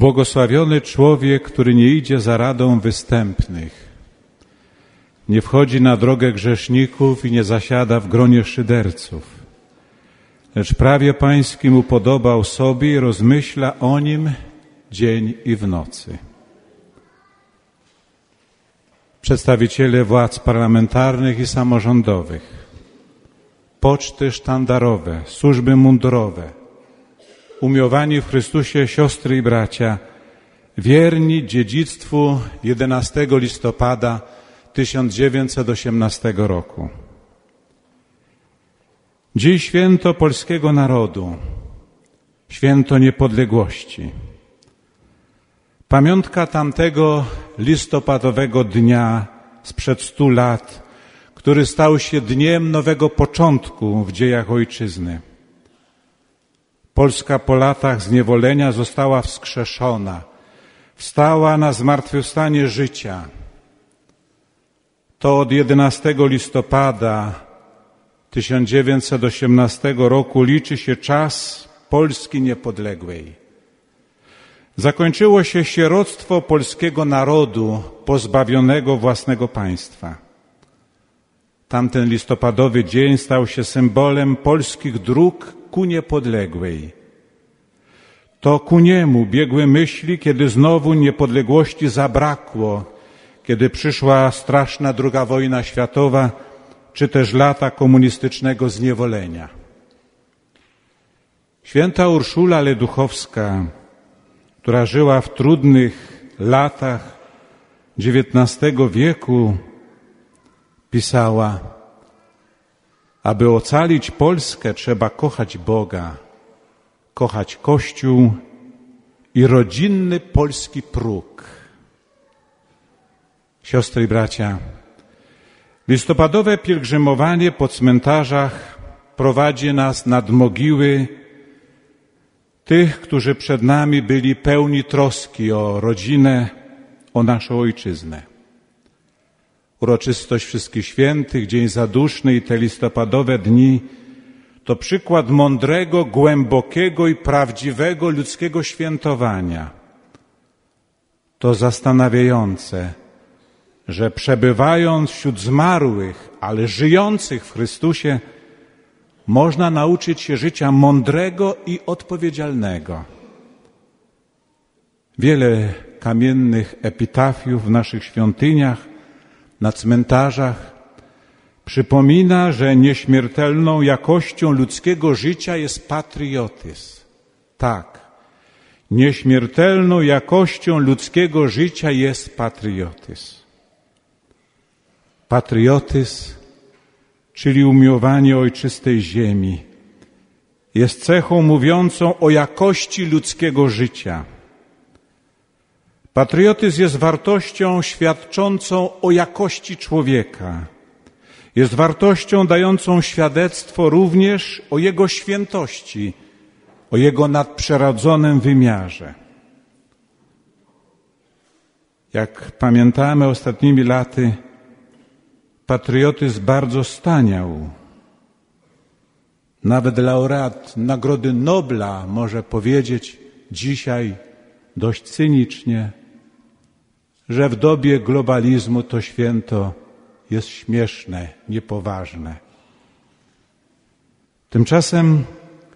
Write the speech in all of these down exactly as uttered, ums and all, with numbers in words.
Błogosławiony człowiek, który nie idzie za radą występnych, nie wchodzi na drogę grzeszników i nie zasiada w gronie szyderców, lecz prawie Pańskim upodobał sobie i rozmyśla o nim dzień i w nocy. Przedstawiciele władz parlamentarnych i samorządowych, poczty sztandarowe, służby mundurowe, umiłowani w Chrystusie siostry i bracia, wierni dziedzictwu jedenastego listopada tysiąc dziewięćset osiemnastego roku. Dziś święto polskiego narodu, święto niepodległości. Pamiątka tamtego listopadowego dnia sprzed stu lat, który stał się dniem nowego początku w dziejach ojczyzny. Polska po latach zniewolenia została wskrzeszona, wstała na zmartwychwstanie życia. To od jedenastego listopada tysiąc dziewięćset osiemnastego roku liczy się czas Polski niepodległej. Zakończyło się sieroctwo polskiego narodu pozbawionego własnego państwa. Tamten listopadowy dzień stał się symbolem polskich dróg ku niepodległej. To ku niemu biegły myśli, kiedy znowu niepodległości zabrakło, kiedy przyszła straszna druga wojna światowa, czy też lata komunistycznego zniewolenia. Święta Urszula Leduchowska, która żyła w trudnych latach dziewiętnastego wieku, pisała: aby ocalić Polskę, trzeba kochać Boga, kochać Kościół i rodzinny polski próg. Siostry i bracia, listopadowe pielgrzymowanie po cmentarzach prowadzi nas nad mogiły tych, którzy przed nami byli pełni troski o rodzinę, o naszą ojczyznę. Uroczystość Wszystkich Świętych, Dzień Zaduszny i te listopadowe dni to przykład mądrego, głębokiego i prawdziwego ludzkiego świętowania. To zastanawiające, że przebywając wśród zmarłych, ale żyjących w Chrystusie, można nauczyć się życia mądrego i odpowiedzialnego. Wiele kamiennych epitafiów w naszych świątyniach, na cmentarzach przypomina, że nieśmiertelną jakością ludzkiego życia jest patriotyzm. Tak, nieśmiertelną jakością ludzkiego życia jest patriotyzm. Patriotyzm, czyli umiłowanie ojczystej ziemi, jest cechą mówiącą o jakości ludzkiego życia. Patriotyzm jest wartością świadczącą o jakości człowieka. Jest wartością dającą świadectwo również o jego świętości, o jego nadprzyrodzonym wymiarze. Jak pamiętamy ostatnimi laty, patriotyzm bardzo staniał. Nawet laureat Nagrody Nobla może powiedzieć dzisiaj dość cynicznie, że w dobie globalizmu to święto jest śmieszne, niepoważne. Tymczasem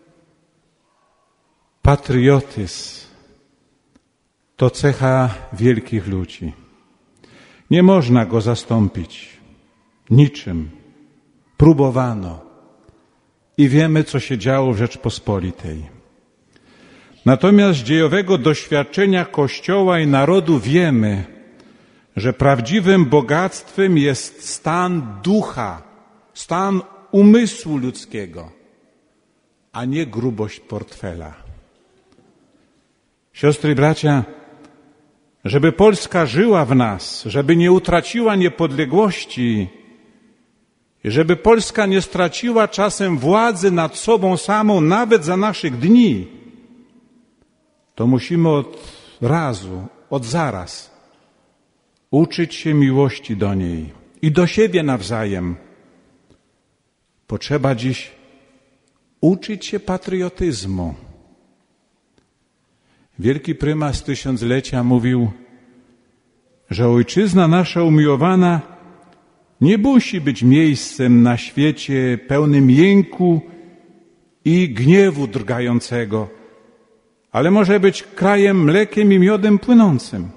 patriotyzm to cecha wielkich ludzi. Nie można go zastąpić niczym. Próbowano i wiemy, co się działo w Rzeczpospolitej. Natomiast z dziejowego doświadczenia Kościoła i narodu wiemy, że prawdziwym bogactwem jest stan ducha, stan umysłu ludzkiego, a nie grubość portfela. Siostry i bracia, żeby Polska żyła w nas, żeby nie utraciła niepodległości, i żeby Polska nie straciła czasem władzy nad sobą samą, nawet za naszych dni, to musimy od razu, od zaraz uczyć się miłości do niej i do siebie nawzajem. Potrzeba dziś uczyć się patriotyzmu. Wielki prymas tysiąclecia mówił, że ojczyzna nasza umiłowana nie musi być miejscem na świecie pełnym jęku i gniewu drgającego, ale może być krajem mlekiem i miodem płynącym.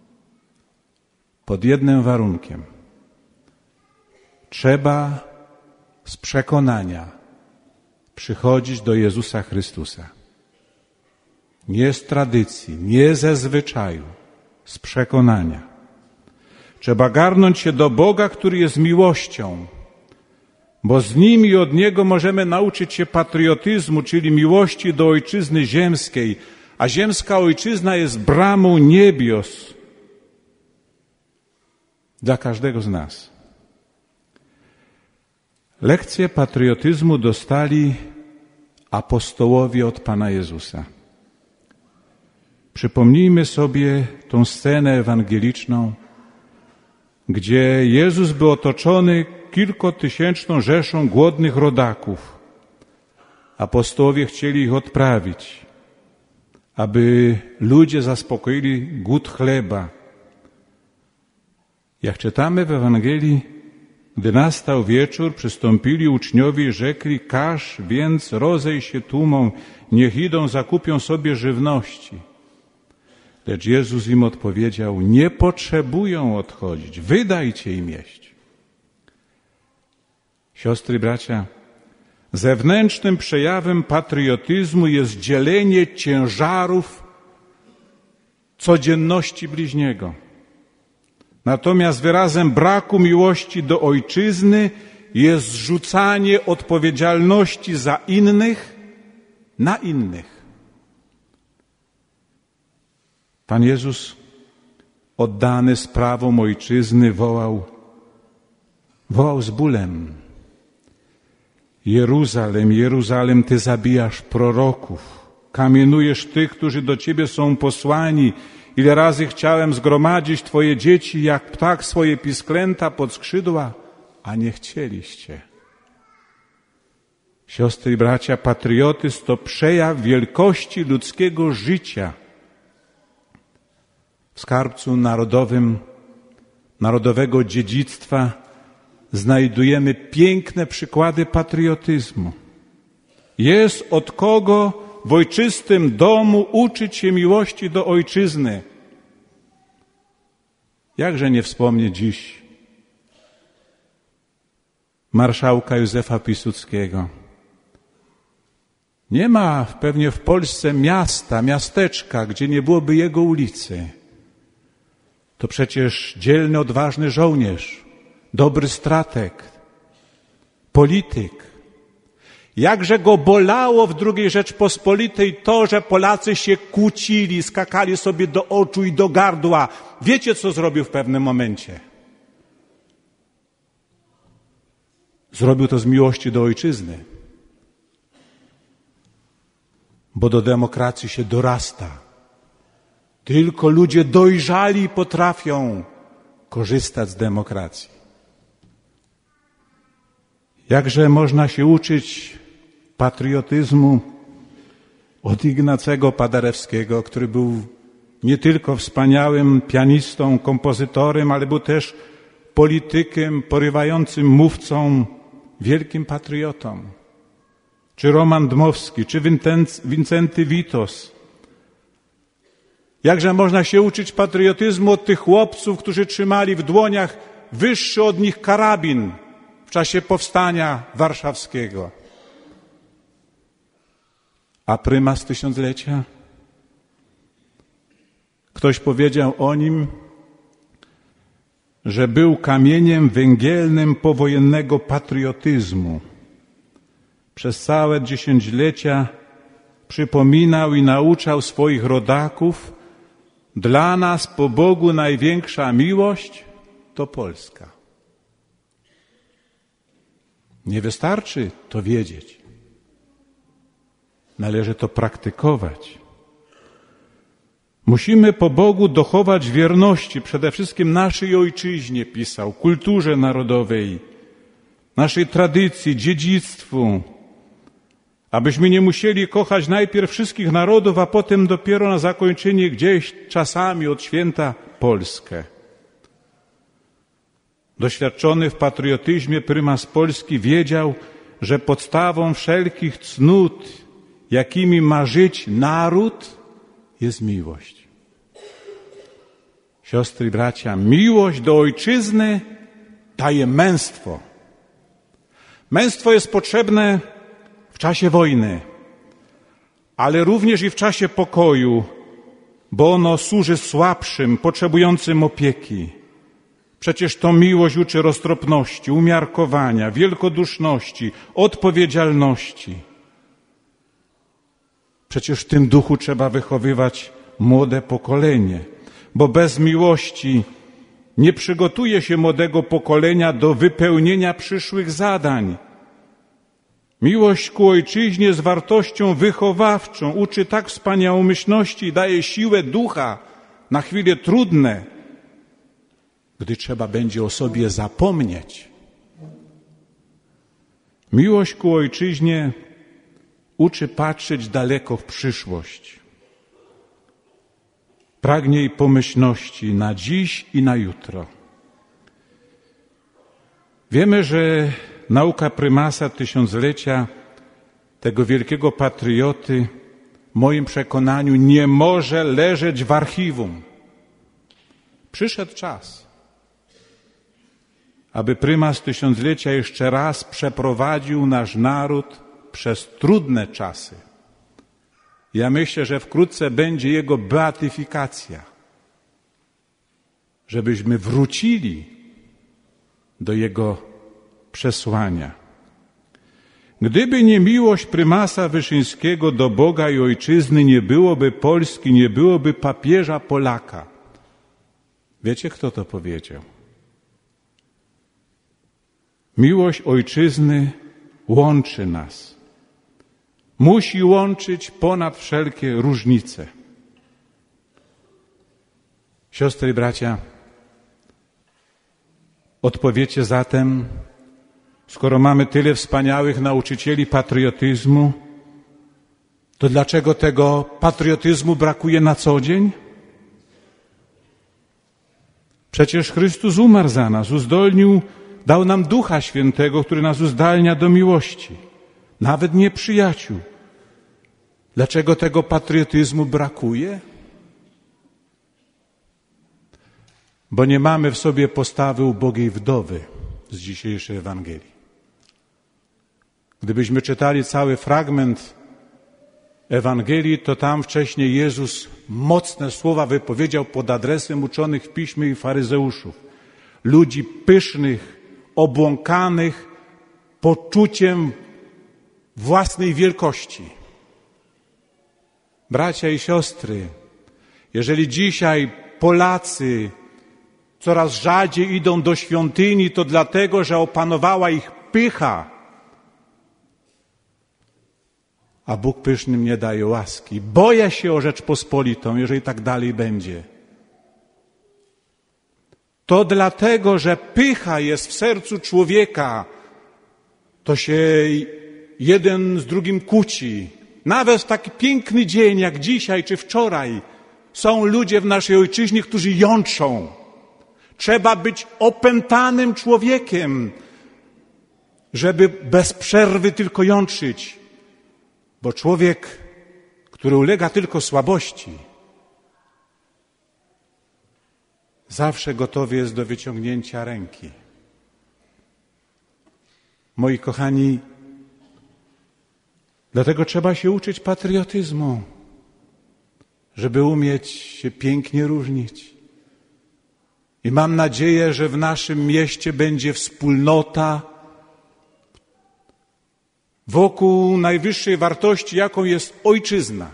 Pod jednym warunkiem. Trzeba z przekonania przychodzić do Jezusa Chrystusa. Nie z tradycji, nie ze zwyczaju, z przekonania. Trzeba garnąć się do Boga, który jest miłością, bo z Nim i od Niego możemy nauczyć się patriotyzmu, czyli miłości do ojczyzny ziemskiej, a ziemska ojczyzna jest bramą niebios dla każdego z nas. Lekcję patriotyzmu dostali apostołowie od Pana Jezusa. Przypomnijmy sobie tą scenę ewangeliczną, gdzie Jezus był otoczony kilkutysięczną rzeszą głodnych rodaków. Apostołowie chcieli ich odprawić, aby ludzie zaspokoili głód chleba. Jak czytamy w Ewangelii, gdy nastał wieczór, przystąpili uczniowie i rzekli, każ więc rozejść się tłumom, niech idą, zakupią sobie żywności. Lecz Jezus im odpowiedział, nie potrzebują odchodzić, wydajcie im jeść. Siostry i bracia, zewnętrznym przejawem patriotyzmu jest dzielenie ciężarów codzienności bliźniego. Natomiast wyrazem braku miłości do ojczyzny jest zrzucanie odpowiedzialności za innych na innych. Pan Jezus, oddany sprawom ojczyzny, wołał, wołał z bólem. Jeruzalem, Jeruzalem, Ty zabijasz proroków, kamienujesz tych, którzy do Ciebie są posłani. Ile razy chciałem zgromadzić Twoje dzieci, jak ptak swoje pisklęta pod skrzydła, a nie chcieliście. Siostry i bracia, patriotyzm to przejaw wielkości ludzkiego życia. W skarbcu narodowym, narodowego dziedzictwa znajdujemy piękne przykłady patriotyzmu. Jest od kogo w ojczystym domu uczyć się miłości do ojczyzny. Jakże nie wspomnieć dziś marszałka Józefa Piłsudskiego. Nie ma pewnie w Polsce miasta, miasteczka, gdzie nie byłoby jego ulicy. To przecież dzielny, odważny żołnierz, dobry strateg, polityk. Jakże go bolało w drugiej Rzeczpospolitej to, że Polacy się kłócili, skakali sobie do oczu i do gardła. Wiecie, co zrobił w pewnym momencie? Zrobił to z miłości do ojczyzny. Bo do demokracji się dorasta. Tylko ludzie dojrzali potrafią korzystać z demokracji. Jakże można się uczyć patriotyzmu od Ignacego Paderewskiego, który był nie tylko wspaniałym pianistą, kompozytorem, ale był też politykiem, porywającym mówcą, wielkim patriotą. Czy Roman Dmowski, czy Wincenty Witos. Jakże można się uczyć patriotyzmu od tych chłopców, którzy trzymali w dłoniach wyższy od nich karabin w czasie powstania warszawskiego. A prymas tysiąclecia? Ktoś powiedział o nim, że był kamieniem węgielnym powojennego patriotyzmu. Przez całe dziesięciolecia przypominał i nauczał swoich rodaków, dla nas po Bogu największa miłość to Polska. Nie wystarczy to wiedzieć. Należy to praktykować. Musimy po Bogu dochować wierności przede wszystkim naszej ojczyźnie, pisał, kulturze narodowej, naszej tradycji, dziedzictwu, Abyśmy nie musieli kochać najpierw wszystkich narodów, a potem dopiero na zakończenie gdzieś czasami od święta Polskę. Doświadczony w patriotyzmie prymas Polski wiedział, że podstawą wszelkich cnót, jakimi ma żyć naród, jest miłość. Siostry i bracia, miłość do ojczyzny daje męstwo. Męstwo jest potrzebne w czasie wojny, ale również i w czasie pokoju, bo ono służy słabszym, potrzebującym opieki. Przecież to miłość uczy roztropności, umiarkowania, wielkoduszności, odpowiedzialności. Przecież w tym duchu trzeba wychowywać młode pokolenie, bo bez miłości nie przygotuje się młodego pokolenia do wypełnienia przyszłych zadań. Miłość ku ojczyźnie jest wartością wychowawczą, uczy tak wspaniałomyślności i daje siłę ducha na chwile trudne, gdy trzeba będzie o sobie zapomnieć. Miłość ku ojczyźnie uczy patrzeć daleko w przyszłość. Pragnie jej pomyślności na dziś i na jutro. Wiemy, że nauka prymasa tysiąclecia, tego wielkiego patrioty, w moim przekonaniu nie może leżeć w archiwum. Przyszedł czas, aby prymas tysiąclecia jeszcze raz przeprowadził nasz naród przez trudne czasy. Ja myślę, że wkrótce będzie jego beatyfikacja, żebyśmy wrócili do jego przesłania. Gdyby nie miłość prymasa Wyszyńskiego do Boga i ojczyzny, nie byłoby Polski, nie byłoby papieża Polaka. Wiecie, kto to powiedział? Miłość ojczyzny łączy nas. Musi łączyć ponad wszelkie różnice. Siostry i bracia, odpowiecie zatem, skoro mamy tyle wspaniałych nauczycieli patriotyzmu, to dlaczego tego patriotyzmu brakuje na co dzień? Przecież Chrystus umarł za nas, uzdolnił, dał nam Ducha Świętego, który nas uzdalnia do miłości, nawet nieprzyjaciół. Dlaczego tego patriotyzmu brakuje? Bo nie mamy w sobie postawy ubogiej wdowy z dzisiejszej Ewangelii. Gdybyśmy czytali cały fragment Ewangelii, to tam wcześniej Jezus mocne słowa wypowiedział pod adresem uczonych w piśmie i faryzeuszów. Ludzi pysznych, obłąkanych poczuciem własnej wielkości. Bracia i siostry, jeżeli dzisiaj Polacy coraz rzadziej idą do świątyni, to dlatego, że opanowała ich pycha, a Bóg pysznym nie daje łaski. Boję się o Rzeczpospolitą, jeżeli tak dalej będzie. To dlatego, że pycha jest w sercu człowieka, to się jeden z drugim kłóci. Nawet w taki piękny dzień jak dzisiaj czy wczoraj są ludzie w naszej ojczyźnie, którzy jątrzą. Trzeba być opętanym człowiekiem, żeby bez przerwy tylko jątrzyć. Bo człowiek, który ulega tylko słabości, zawsze gotowy jest do wyciągnięcia ręki. Moi kochani, dlatego trzeba się uczyć patriotyzmu, żeby umieć się pięknie różnić. I mam nadzieję, że w naszym mieście będzie wspólnota wokół najwyższej wartości, jaką jest ojczyzna.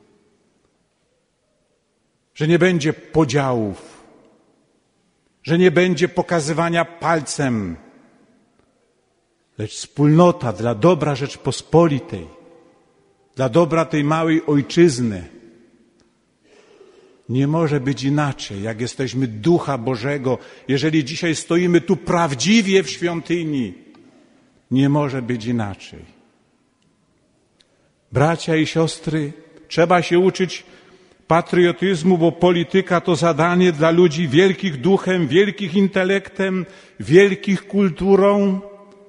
Że nie będzie podziałów, że nie będzie pokazywania palcem, lecz wspólnota dla dobra Rzeczpospolitej, dla dobra tej małej ojczyzny. Nie może być inaczej, jak jesteśmy Ducha Bożego. Jeżeli dzisiaj stoimy tu prawdziwie w świątyni, nie może być inaczej. Bracia i siostry, trzeba się uczyć patriotyzmu, bo polityka to zadanie dla ludzi wielkich duchem, wielkich intelektem, wielkich kulturą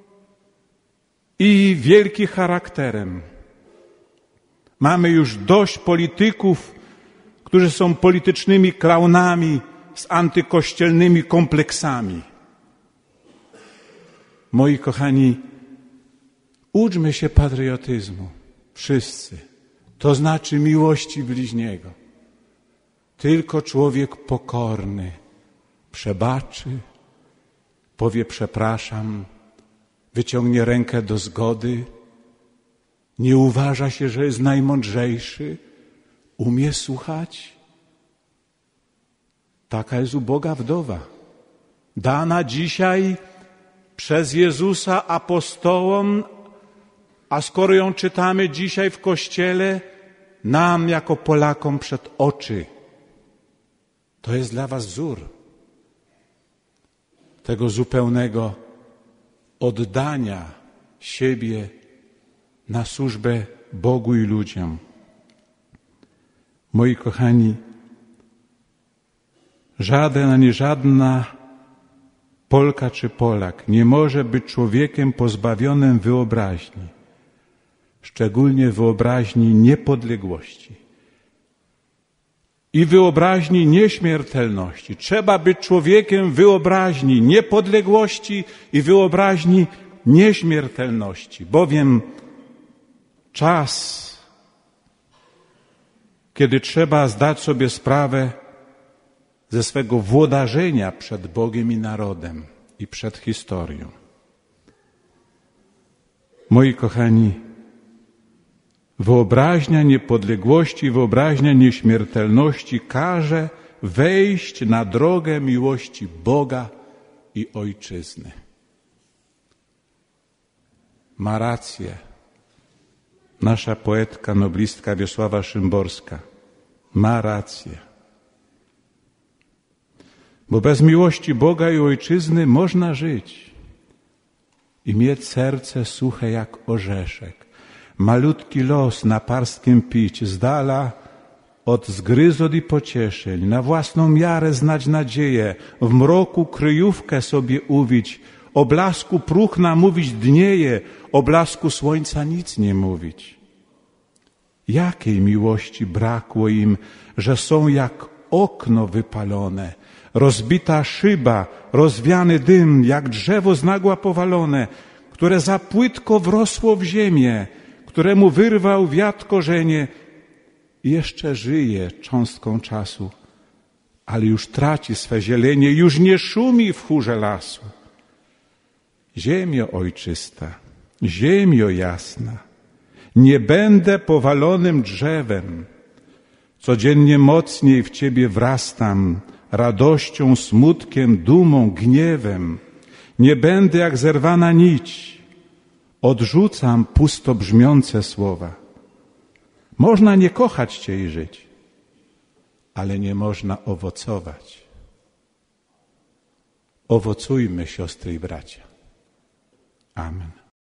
i wielkich charakterem. Mamy już dość polityków, którzy są politycznymi klaunami z antykościelnymi kompleksami. Moi kochani, uczmy się patriotyzmu. Wszyscy. To znaczy miłości bliźniego. Tylko człowiek pokorny przebaczy, powie przepraszam, wyciągnie rękę do zgody, nie uważa się, że jest najmądrzejszy, umie słuchać. Taka jest uboga wdowa, dana dzisiaj przez Jezusa apostołom, a skoro ją czytamy dzisiaj w Kościele, nam jako Polakom przed oczy. To jest dla was wzór tego zupełnego oddania siebie na służbę Bogu i ludziom. Moi kochani, żaden ani żadna Polka czy Polak nie może być człowiekiem pozbawionym wyobraźni, szczególnie wyobraźni niepodległości i wyobraźni nieśmiertelności. Trzeba być człowiekiem wyobraźni niepodległości i wyobraźni nieśmiertelności, bowiem czas, kiedy trzeba zdać sobie sprawę ze swego włodarzenia przed Bogiem i narodem i przed historią. Moi kochani, wyobraźnia niepodległości, wyobraźnia nieśmiertelności każe wejść na drogę miłości Boga i Ojczyzny. Ma rację nasza poetka, noblistka Wiesława Szymborska. Ma rację. Bo bez miłości Boga i Ojczyzny można żyć i mieć serce suche jak orzeszek, malutki los na parskiem pić, z dala od zgryzot i pocieszeń, na własną miarę znać nadzieję, w mroku kryjówkę sobie uwić, o blasku próchna mówić dnieje, o blasku słońca nic nie mówić. Jakiej miłości brakło im, że są jak okno wypalone, rozbita szyba, rozwiany dym, jak drzewo z nagła powalone, które za płytko wrosło w ziemię, któremu wyrwał wiatr korzenie i jeszcze żyje cząstką czasu, ale już traci swe zielenie, już nie szumi w chórze lasu. Ziemio ojczysta, ziemio jasna, nie będę powalonym drzewem, codziennie mocniej w Ciebie wrastam, radością, smutkiem, dumą, gniewem. Nie będę jak zerwana nić, odrzucam pusto brzmiące słowa. Można nie kochać Cię i żyć, ale nie można owocować. Owocujmy, siostry i bracia. Amen.